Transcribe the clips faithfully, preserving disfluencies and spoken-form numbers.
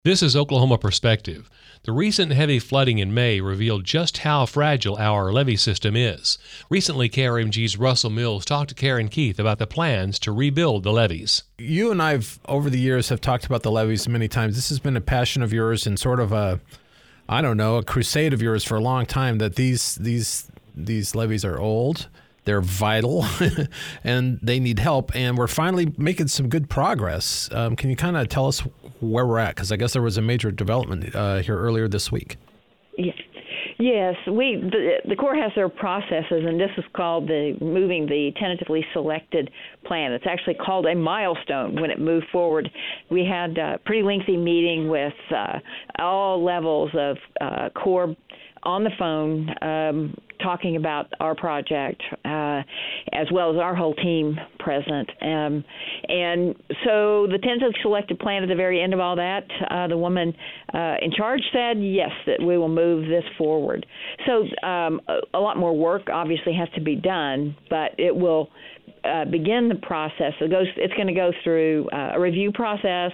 This is Oklahoma Perspective. The recent heavy flooding in May revealed just how fragile our levee system is. Recently, K R M G's Russell Mills talked to Karen Keith about the plans to rebuild the levees. You and I have, over the years, have talked about the levees many times. This has been a passion of yours and sort of a, I don't know, a crusade of yours for a long time, that these these these levees are old. They're vital, and they need help, and we're finally making some good progress. Um, can you kind of tell us where we're at? Because I guess there was a major development uh, here earlier this week. Yes, yes. We the, the Corps has their processes, and this is called the moving the tentatively selected plan. It's actually called a milestone when it moved forward. We had a pretty lengthy meeting with uh, all levels of uh, Corps on the phone, um, talking about our project, uh, as well as our whole team present. Um, and so the tentatively selected plan at the very end of all that, uh, the woman uh, in charge said, yes, that we will move this forward. So um, a, a lot more work obviously has to be done, but it will uh, begin the process. It goes, it's going to go through uh, a review process,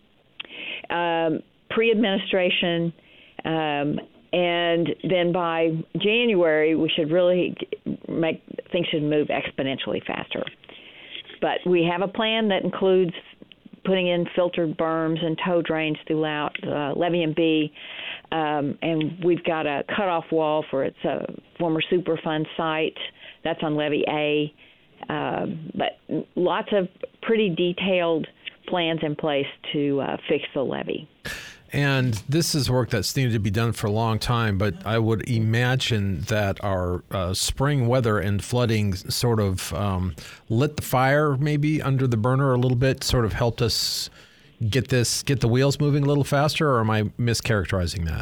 um, pre-administration, um, and then by January, we should really make things should move exponentially faster. But we have a plan that includes putting in filtered berms and tow drains throughout uh, Levee and B, um, and we've got a cutoff wall for its uh, former Superfund site. That's on Levee A. Uh, but lots of pretty detailed plans in place to uh, fix the levee. And this is work that's needed to be done for a long time, but I would imagine that our uh, spring weather and flooding sort of um, lit the fire maybe under the burner a little bit, sort of helped us get this, get the wheels moving a little faster, or am I mischaracterizing that?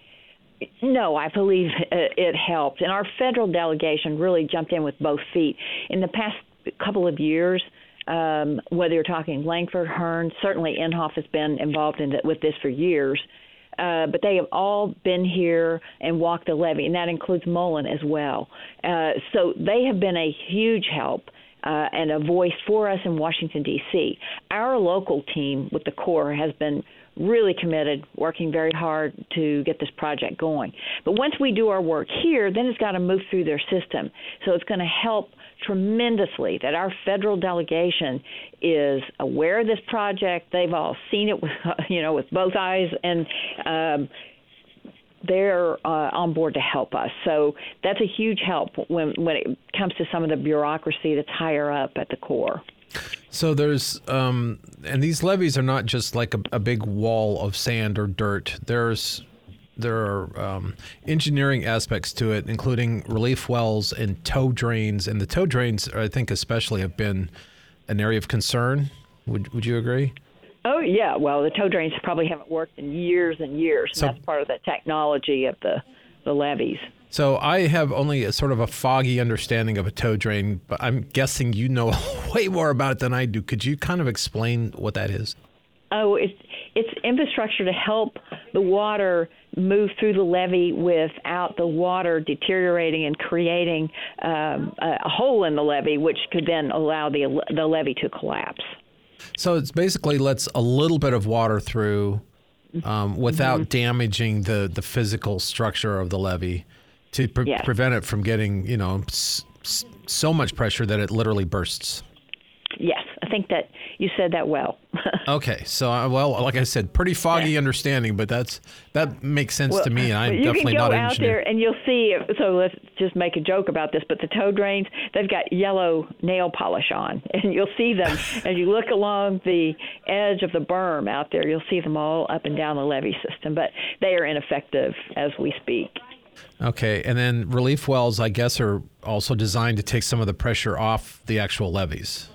No, I believe it helped. And our federal delegation really jumped in with both feet. In the past couple of years, Um, whether you're talking Langford, Hearn, certainly Inhofe has been involved in it with this for years, uh, but they have all been here and walked the levee, and that includes Mullen as well. Uh, so they have been a huge help uh, and a voice for us in Washington, D C Our local team with the Corps has been really committed, working very hard to get this project going. But once we do our work here, then it's got to move through their system. So it's going to help tremendously that our federal delegation is aware of this project. They've all seen it with, you know, with both eyes, and um, they're uh, on board to help us. So that's a huge help when, when it comes to some of the bureaucracy that's higher up at the Corps. So there's, um, and these levees are not just like a, a big wall of sand or dirt. There's, there are um, engineering aspects to it, including relief wells and tow drains. And the tow drains, I think especially, have been an area of concern. Would Would you agree? Oh, yeah. Well, the tow drains probably haven't worked in years and years. So, and that's part of the technology of the, the levees. So I have only a sort of a foggy understanding of a tow drain, but I'm guessing you know way more about it than I do. Could you kind of explain what that is? Oh, it's it's infrastructure to help the water move through the levee without the water deteriorating and creating um, a, a hole in the levee, which could then allow the the levee to collapse. So it's basically lets a little bit of water through um, without mm-hmm. damaging the, the physical structure of the levee to pre- yes. prevent it from getting, you know, s- s- so much pressure that it literally bursts. Yes, I think that you said that well. Okay, so uh, well, like I said, pretty foggy understanding, but that's that makes sense well, to me. I'm you definitely can go not an out engineer. there and you'll see. So let's just make a joke about this. But the tow drains, they've got yellow nail polish on, and you'll see them as you look along the edge of the berm out there. You'll see them all up and down the levee system, but they are ineffective as we speak. Okay, and then relief wells, I guess, are also designed to take some of the pressure off the actual levees.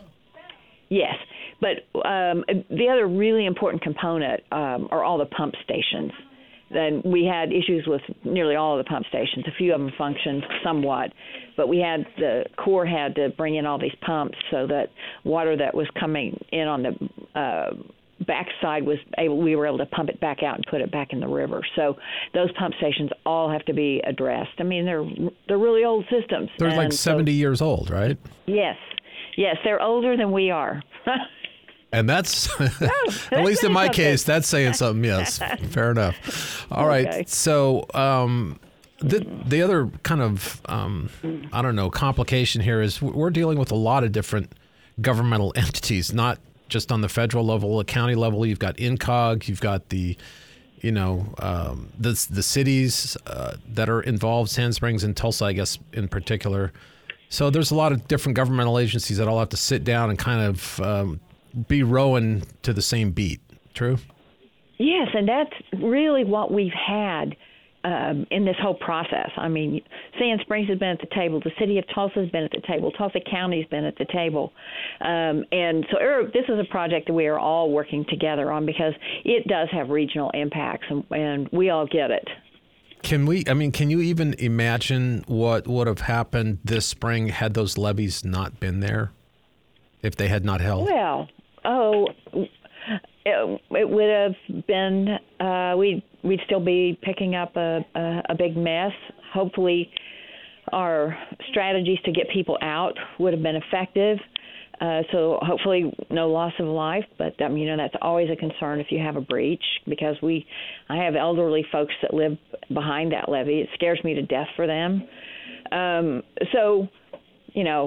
Yes, but um, the other really important component um, are all the pump stations. Then we had issues with nearly all of the pump stations. A few of them functioned somewhat, but we had the Corps had to bring in all these pumps so that water that was coming in on the uh, backside was able. We were able to pump it back out and put it back in the river. So those pump stations all have to be addressed. I mean, they're they're really old systems. They're like seventy so, years old, right? Yes. Yes, they're older than we are. And that's, Oh, at that's least in my something. case, that's saying something. Yes, fair enough. All right. Okay. So um, the the other kind of um, I don't know complication here is we're dealing with a lot of different governmental entities, not just on the federal level, the county level. You've got INCOG, you've got the you know um, the the cities uh, that are involved, Sand Springs and Tulsa, I guess in particular. So there's a lot of different governmental agencies that all have to sit down and kind of um, be rowing to the same beat. True? Yes, and that's really what we've had um, in this whole process. I mean, Sand Springs has been at the table. The city of Tulsa has been at the table. Tulsa County has been at the table. Um, and so er, this is a project that we are all working together on because it does have regional impacts, and, and we all get it. Can we, I mean, can you even imagine what would have happened this spring had those levees not been there, if they had not held? Well, oh, it, it would have been, uh, we'd, we'd still be picking up a, a, a big mess. Hopefully our strategies to get people out would have been effective. Uh, so hopefully no loss of life, but um, you know that's always a concern if you have a breach because we, I have elderly folks that live behind that levee. It scares me to death for them. Um, so, you know,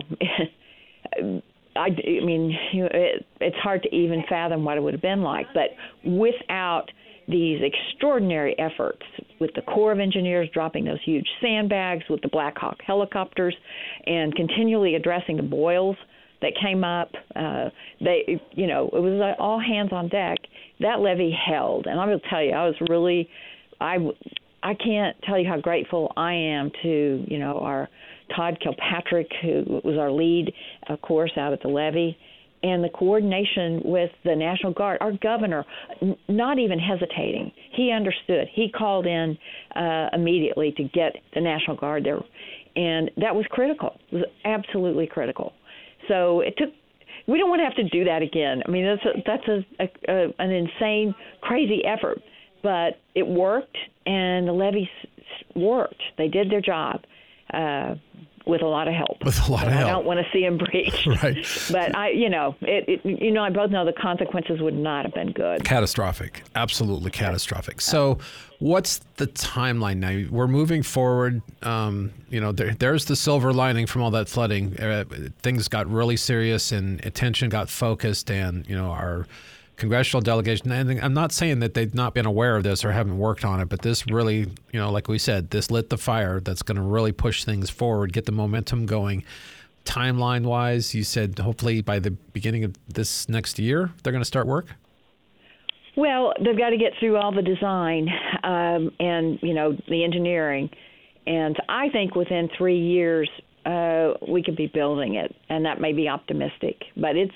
I, I mean, you know, it, it's hard to even fathom what it would have been like. But without these extraordinary efforts, with the Corps of Engineers dropping those huge sandbags, with the Black Hawk helicopters, and continually addressing the boils that came up, uh, they, you know, it was uh, all hands on deck. That levee held, and I will tell you, I was really, I, I can't tell you how grateful I am to, you know, our Todd Kilpatrick, who was our lead, of course, out at the levee, and the coordination with the National Guard. Our governor, n- not even hesitating, he understood. He called in uh, immediately to get the National Guard there, and that was critical. It was absolutely critical. So it took. We don't want to have to do that again. I mean, that's a, that's a, a, a an insane, crazy effort, but it worked, and the levees worked. They did their job uh, with a lot of help. With a lot and of I help. don't want to see them breach. Right. But I, you know, it, it. You know, I both know the consequences would not have been good. Catastrophic. Absolutely catastrophic. So what's the timeline now? We're moving forward. Um, you know, there, there's the silver lining from all that flooding. Uh, things got really serious and attention got focused, and, you know, our congressional delegation, and I'm not saying that they've not been aware of this or haven't worked on it, but this really, you know, like we said, this lit the fire that's going to really push things forward, get the momentum going. Timeline-wise, you said hopefully by the beginning of this next year, they're going to start work? Well, they've got to get through all the design um, and, you know, the engineering. And I think within three years, uh, we could be building it. And that may be optimistic. But it's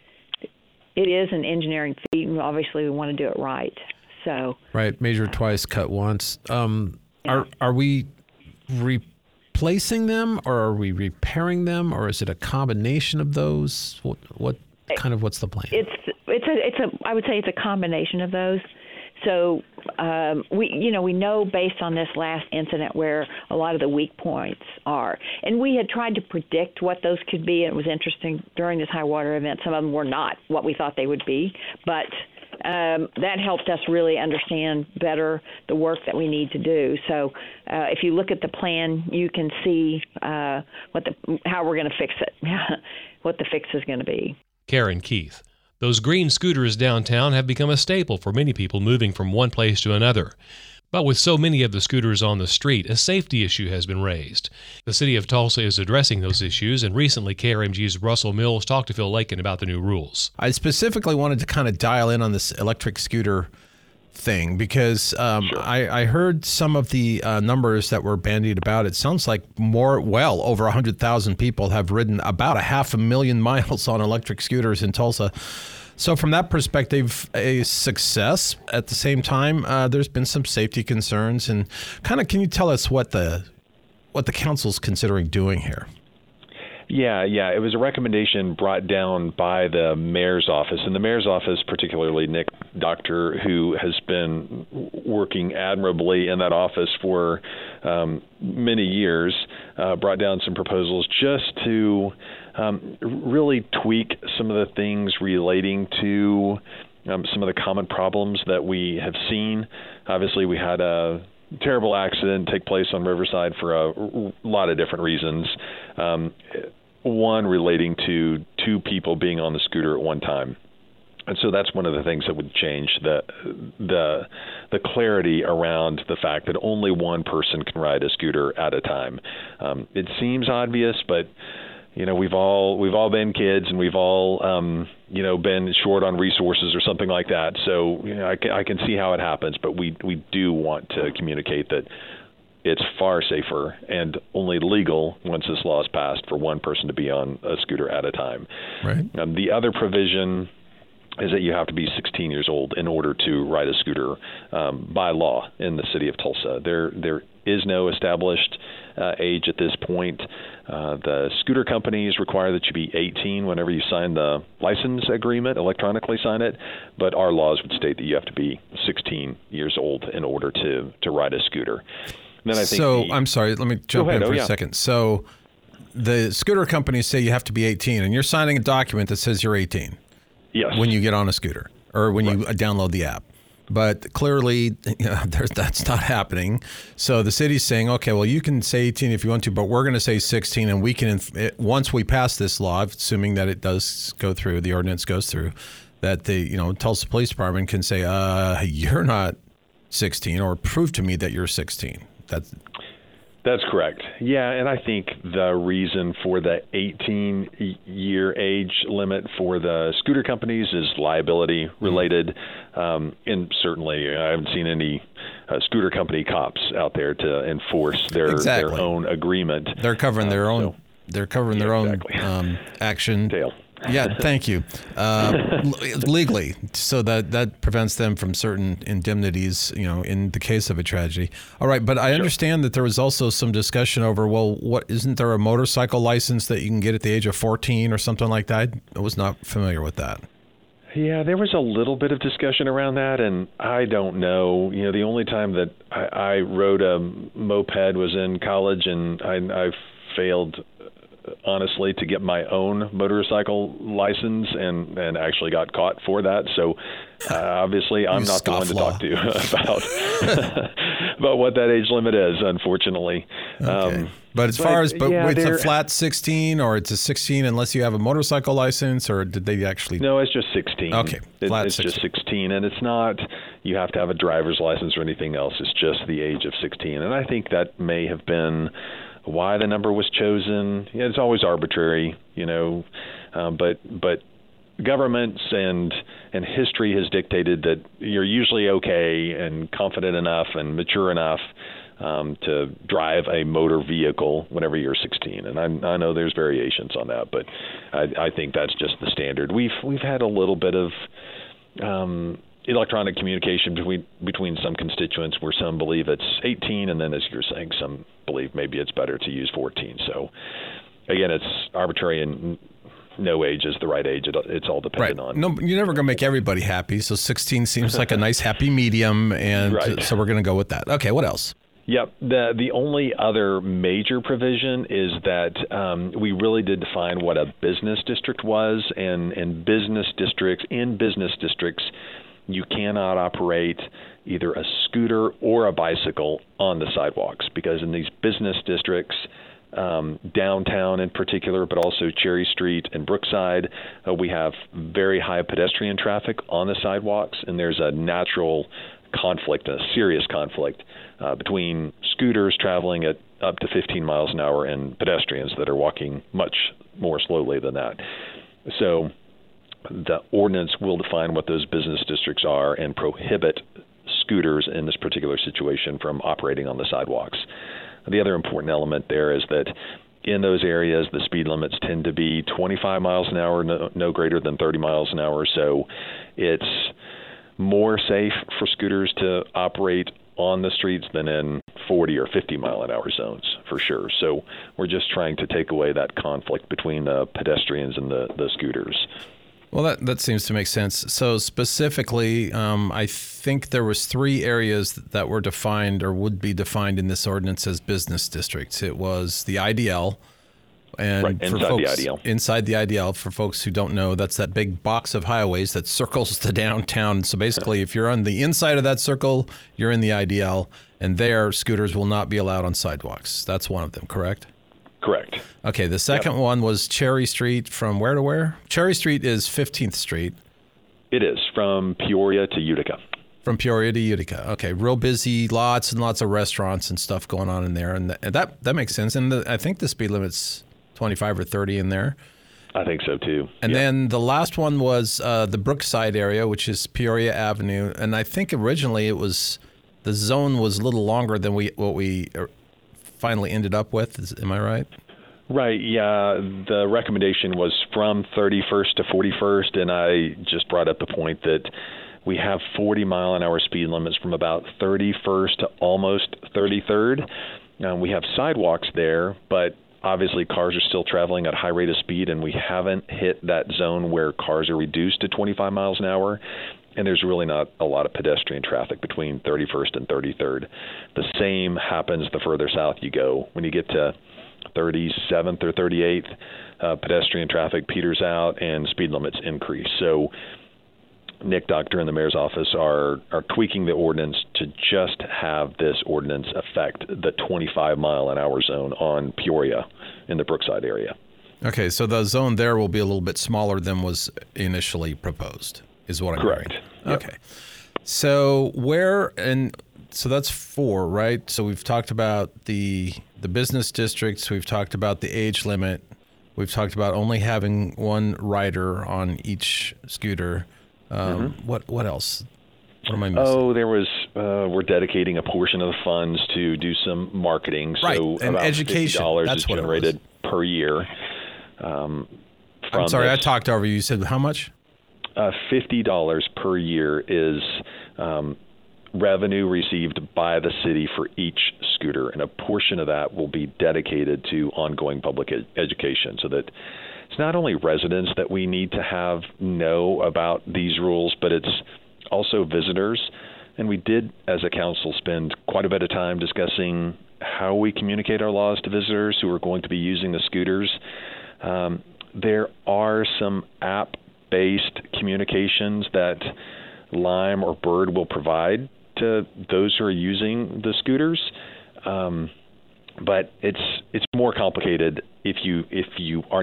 it is an engineering feat, and obviously we want to do it right. So Right, measure twice, cut once. Um, Yeah. Are are we replacing them, or are we repairing them, or is it a combination of those? What what kind of what's the plan? It's it's a it's a I would say it's a combination of those. So um, we you know we know based on this last incident where a lot of the weak points are, and we had tried to predict what those could be. And it was interesting during this high water event. Some of them were not what we thought they would be, but um, that helped us really understand better the work that we need to do. So uh, if you look at the plan, you can see uh, what the how we're going to fix it, what the fix is going to be. Karen Keith. Those green scooters downtown have become a staple for many people moving from one place to another. But with so many of the scooters on the street, a safety issue has been raised. The city of Tulsa is addressing those issues, and recently K R M G's Russell Mills talked to Phil Lakin about the new rules. I specifically wanted to kind of dial in on this electric scooter thing because um, Sure. I, I heard some of the uh, numbers that were bandied about. It sounds like more, well, over one hundred thousand people have ridden about a half a million miles on electric scooters in Tulsa. So from that perspective, a success. At the same time, uh, there's been some safety concerns. And kind of, can you tell us what the what the council's considering doing here? Yeah, yeah. It was a recommendation brought down by the mayor's office, and the mayor's office, particularly Nick Doctor, who has been working admirably in that office for um, many years, uh, brought down some proposals just to um, really tweak some of the things relating to um, some of the common problems that we have seen. Obviously, we had a terrible accident take place on Riverside for a lot of different reasons. Um, one relating to two people being on the scooter at one time. And so that's one of the things that would change the the the clarity around the fact that only one person can ride a scooter at a time. Um, it seems obvious, but you know we've all we've all been kids and we've all um, you know been short on resources or something like that. So you know, I can, I can see how it happens, but we we do want to communicate that it's far safer and only legal once this law is passed for one person to be on a scooter at a time. Right. Um, the other provision is that you have to be sixteen years old in order to ride a scooter um, by law in the city of Tulsa. There, there is no established uh, age at this point. Uh, the scooter companies require that you be eighteen whenever you sign the license agreement, electronically sign it, but our laws would state that you have to be sixteen years old in order to, to ride a scooter. And then I think so the, I'm sorry, let me jump ahead. in for oh, a yeah. second. So the scooter companies say you have to be eighteen, and you're signing a document that says you're eighteen. Yes. When you get on a scooter or when you download the app. But clearly, you know, there's, that's not happening. So the city's saying, okay, well, you can say eighteen if you want to, but we're going to say sixteen. And we can, it, once we pass this law, assuming that it does go through, the ordinance goes through, that the, you know, Tulsa Police Department can say, uh, you're not sixteen, or prove to me that you're sixteen. That's That's correct. Yeah, and I think the reason for the eighteen-year age limit for the scooter companies is liability related. Um, and certainly I haven't seen any uh, scooter company cops out there to enforce their, exactly. their own agreement. They're covering uh, their own so, they're covering yeah, their own exactly. um, action. Tail. Yeah, thank you. Uh, legally, so that that prevents them from certain indemnities, you know, in the case of a tragedy. All right, but I Sure. understand that there was also some discussion over, well, what isn't there a motorcycle license that you can get at the age of fourteen or something like that? I was not familiar with that. Yeah, there was a little bit of discussion around that, and I don't know. You know, the only time that I, I rode a moped was in college, and I, I failed honestly to get my own motorcycle license and, and actually got caught for that. So uh, obviously I'm not the one to talk to about about what that age limit is, unfortunately. Okay. Um, but as far as, but yeah, it's a they're- flat sixteen, or it's a sixteen unless you have a motorcycle license, or did they actually? No, it's just sixteen. Okay, It- flat it's sixteen. just sixteen, and it's not you have to have a driver's license or anything else. It's just the age of sixteen, and I think that may have been why the number was chosen. Yeah, it's always arbitrary, you know, um, but but governments and and history has dictated that you're usually okay and confident enough and mature enough um, to drive a motor vehicle whenever you're sixteen. And I, I know there's variations on that, but I, I think that's just the standard. We've we've had a little bit of um, electronic communication between between some constituents where some believe it's eighteen, and then, as you're saying, some believe maybe it's better to use fourteen. So again, it's arbitrary, and no age is the right age. It, it's all dependent Right. on. No, you're never going to make everybody happy. So sixteen seems like a nice happy medium, and Right. so we're going to go with that. Okay, what else? Yep. The the only other major provision is that um, we really did define what a business district was, and, and business districts, in business districts, you cannot operate either a scooter or a bicycle on the sidewalks, because in these business districts, um, downtown in particular, but also Cherry Street and Brookside, uh, we have very high pedestrian traffic on the sidewalks, and there's a natural conflict, a serious conflict uh, between scooters traveling at up to fifteen miles an hour and pedestrians that are walking much more slowly than that. So the ordinance will define what those business districts are and prohibit scooters in this particular situation from operating on the sidewalks. The other important element there is that in those areas, the speed limits tend to be twenty-five miles an hour, no, no greater than thirty miles an hour. So it's more safe for scooters to operate on the streets than in forty or fifty mile an hour zones, for sure. So we're just trying to take away that conflict between the pedestrians and the, the scooters. Well, that, that seems to make sense. So specifically, um, I think there was three areas that were defined or would be defined in this ordinance as business districts. It was the I D L, And right, for inside folks, the I D L. Inside the I D L, for folks who don't know, that's that big box of highways that circles the downtown. So basically, if you're on the inside of that circle, you're in the I D L, and there, scooters will not be allowed on sidewalks. That's one of them, correct? Correct. Okay, the second Yep. one was Cherry Street from where to where? Cherry Street is fifteenth Street. It is from Peoria to Utica. From Peoria to Utica. Okay, real busy, lots and lots of restaurants and stuff going on in there, and, th- and that that makes sense. And the, I think the speed limit's twenty-five or thirty in there. I think so too. And yeah. then the last one was uh, the Brookside area, which is Peoria Avenue, and I think originally it was the zone was a little longer than we what we finally ended up with. Is, am I right? Right, yeah. The recommendation was from thirty-first to forty-first, and I just brought up the point that we have forty mile an hour speed limits from about thirty-first to almost thirty-third. Um, we have sidewalks there, but obviously cars are still traveling at a high rate of speed, and we haven't hit that zone where cars are reduced to twenty-five miles an hour. And there's really not a lot of pedestrian traffic between thirty-first and thirty-third. The same happens the further south you go. When you get to thirty-seventh or thirty-eighth, uh, pedestrian traffic peters out and speed limits increase. So Nick Doctor and the mayor's office are, are tweaking the ordinance to just have this ordinance affect the twenty-five mile an hour zone on Peoria in the Brookside area. Okay, so the zone there will be a little bit smaller than was initially proposed, is what I'm Correct. hearing. Yep. Okay. So where, and so that's four, right? So we've talked about the the business districts, we've talked about the age limit, we've talked about only having one rider on each scooter. Um, Mm-hmm. What what else? What am I missing? Oh, there was, uh, we're dedicating a portion of the funds to do some marketing. Right, So and about education. fifty dollars That's is what it was. generated per year. Um, from I'm sorry, this. I talked over you. You said how much? Uh, fifty dollars per year is um, revenue received by the city for each scooter, and a portion of that will be dedicated to ongoing public ed- education so that it's not only residents that we need to have know about these rules, but it's also visitors. And we did, as a council, spend quite a bit of time discussing how we communicate our laws to visitors who are going to be using the scooters. Um, there are some app-based communications that Lime or Bird will provide to those who are using the scooters, um, but it's it's more complicated if you if you are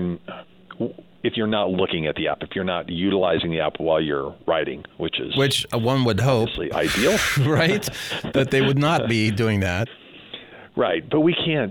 if you're not looking at the app, if you're not utilizing the app while you're riding, which is Which one would hope, obviously ideal, right, that they would not be doing that. right? But we can't,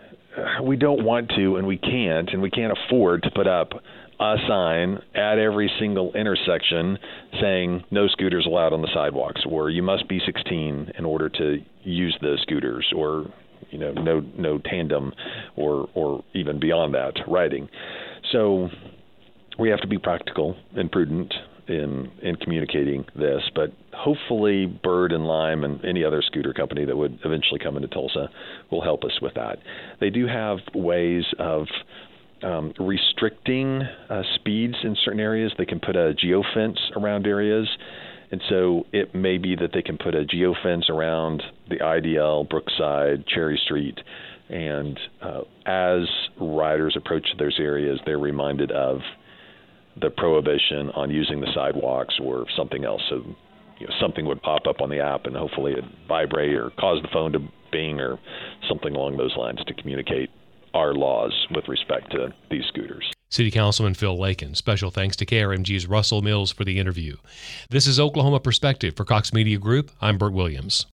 we don't want to, and we can't, and we can't afford to put up a sign at every single intersection saying no scooters allowed on the sidewalks, or you must be sixteen in order to use the scooters, or you know, no no tandem, or or even beyond that riding. So we have to be practical and prudent in in communicating this, but hopefully Bird and Lime and any other scooter company that would eventually come into Tulsa will help us with that. They do have ways of um, restricting uh, speeds in certain areas. They can put a geofence around areas, and so it may be that they can put a geofence around the I D L, Brookside, Cherry Street, and uh, as riders approach those areas, they're reminded of the prohibition on using the sidewalks or something else. So you know, something would pop up on the app, and hopefully it'd vibrate or cause the phone to bing or something along those lines to communicate our laws with respect to these scooters. City Councilman Phil Lakin. Special thanks to K R M G's Russell Mills for the interview. This is Oklahoma Perspective for Cox Media Group. I'm Bert Williams.